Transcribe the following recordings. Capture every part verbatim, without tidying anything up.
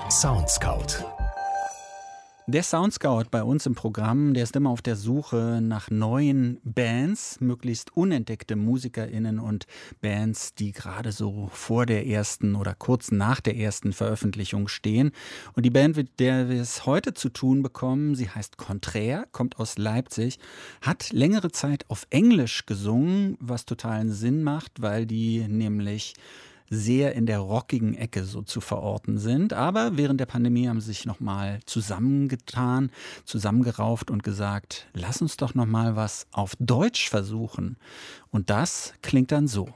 Soundscout. Der Soundscout bei uns im Programm, der ist immer auf der Suche nach neuen Bands, möglichst unentdeckte MusikerInnen und Bands, die gerade so vor der ersten oder kurz nach der ersten Veröffentlichung stehen. Und die Band, mit der wir es heute zu tun bekommen, sie heißt Contraire, kommt aus Leipzig, hat längere Zeit auf Englisch gesungen, was totalen Sinn macht, weil die nämlich sehr in der rockigen Ecke so zu verorten sind. Aber während der Pandemie haben sie sich nochmal zusammengetan, zusammengerauft und gesagt, lass uns doch nochmal was auf Deutsch versuchen. Und das klingt dann so.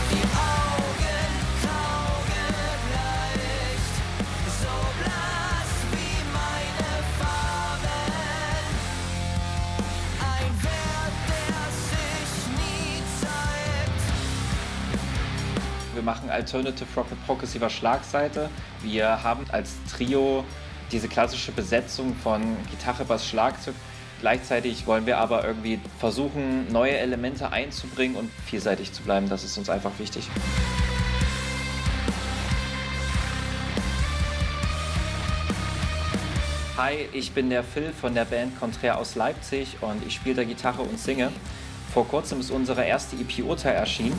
Wir machen Alternative Rock mit progressiver Schlagseite. Wir haben als Trio diese klassische Besetzung von Gitarre, Bass, Schlagzeug. Gleichzeitig wollen wir aber irgendwie versuchen, neue Elemente einzubringen und vielseitig zu bleiben. Das ist uns einfach wichtig. Hi, ich bin der Phil von der Band Contraire aus Leipzig und ich spiele da Gitarre und singe. Vor kurzem ist unsere erste E P Urteil erschienen.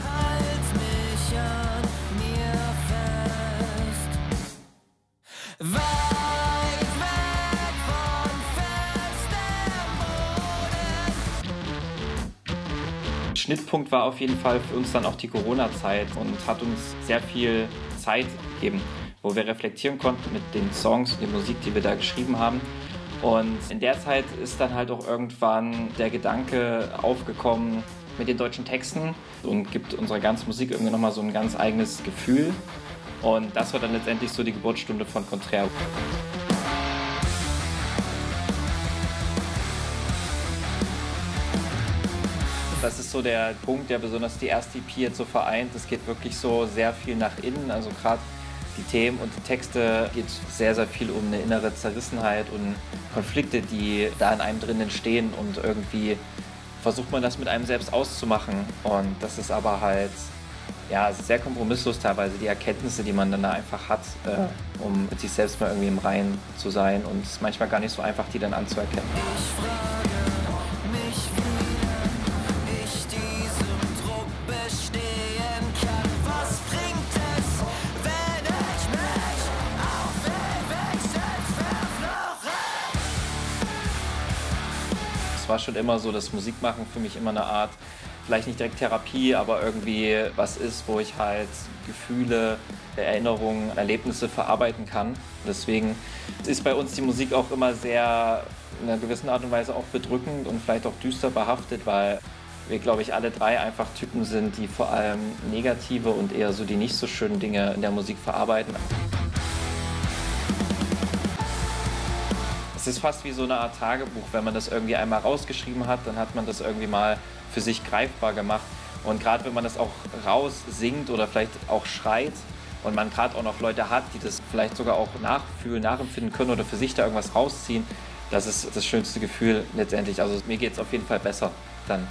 Schnittpunkt war auf jeden Fall für uns dann auch die Corona-Zeit und hat uns sehr viel Zeit gegeben, wo wir reflektieren konnten mit den Songs und der Musik, die wir da geschrieben haben. Und in der Zeit ist dann halt auch irgendwann der Gedanke aufgekommen mit den deutschen Texten und gibt unserer ganzen Musik irgendwie nochmal so ein ganz eigenes Gefühl. Und das war dann letztendlich so die Geburtsstunde von Contraire. Das ist so der Punkt, der besonders die erste E P jetzt so vereint. Es geht wirklich so sehr viel nach innen, also gerade die Themen und die Texte geht sehr, sehr viel um eine innere Zerrissenheit und Konflikte, die da in einem drin entstehen und irgendwie versucht man das mit einem selbst auszumachen und das ist aber halt ja, sehr kompromisslos teilweise, die Erkenntnisse, die man dann da einfach hat, äh, um mit sich selbst mal irgendwie im Reinen zu sein und es ist manchmal gar nicht so einfach, die dann anzuerkennen. Ich frage mich, wie ich diesem Druck bestehen kann. Was bringt es, wenn ich mich auf wenigstens verfluche? Es war schon immer so, dass Musikmachen für mich immer eine Art, vielleicht nicht direkt Therapie, aber irgendwie was ist, wo ich halt Gefühle, Erinnerungen, Erlebnisse verarbeiten kann. Deswegen ist bei uns die Musik auch immer sehr in einer gewissen Art und Weise auch bedrückend und vielleicht auch düster behaftet, weil wir, glaube ich, alle drei einfach Typen sind, die vor allem negative und eher so die nicht so schönen Dinge in der Musik verarbeiten. Es ist fast wie so eine Art Tagebuch, wenn man das irgendwie einmal rausgeschrieben hat, dann hat man das irgendwie mal für sich greifbar gemacht. Und gerade wenn man das auch raus singt oder vielleicht auch schreit und man gerade auch noch Leute hat, die das vielleicht sogar auch nachfühlen, nachempfinden können oder für sich da irgendwas rausziehen, das ist das schönste Gefühl letztendlich. Also mir geht es auf jeden Fall besser dann.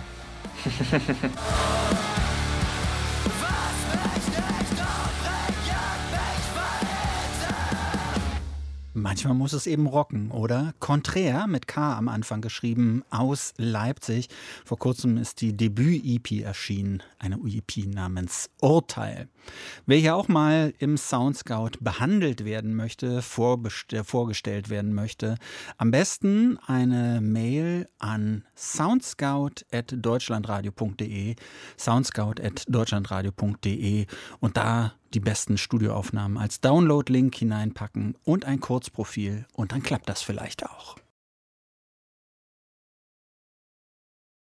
Manchmal muss es eben rocken, oder? Contraire, mit K am Anfang geschrieben, aus Leipzig. Vor kurzem ist die Debüt-E P erschienen, eine E P namens Urteil. Wer hier auch mal im Soundscout behandelt werden möchte, vorgestellt werden möchte, am besten eine Mail an soundscout at deutschlandradio punkt de, soundscout at deutschlandradio punkt de und da die besten Studioaufnahmen als Download-Link hineinpacken und ein Kurzprofil und dann klappt das vielleicht auch.